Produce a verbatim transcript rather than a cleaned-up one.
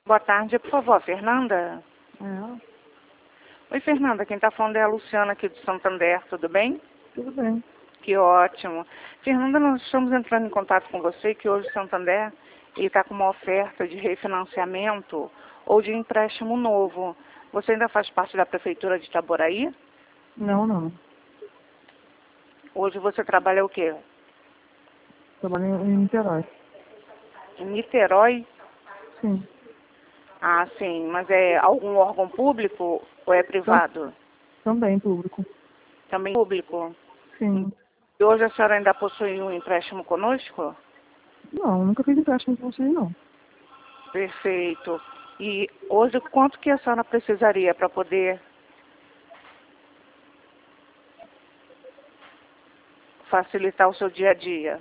Boa tarde, por favor, Fernanda. É, Oi, Fernanda, quem está falando é a Luciana aqui do Santander, tudo bem? tudo bem. Que ótimo. Fernanda, nós estamos entrando em contato com você que hoje o Santander está com uma oferta de refinanciamento ou de empréstimo novo. Você ainda faz parte da Prefeitura de Itaboraí? Não, não. Hoje você trabalha o quê? Trabalho em Niterói. Em Niterói? Sim. Ah, sim, mas é algum órgão público ou é Tam- privado? também público. Também público. Sim. E hoje a senhora ainda possui um empréstimo conosco? Não, nunca fiz empréstimo com vocês, não. Perfeito. E hoje quanto que a senhora precisaria para poder facilitar o seu dia a dia?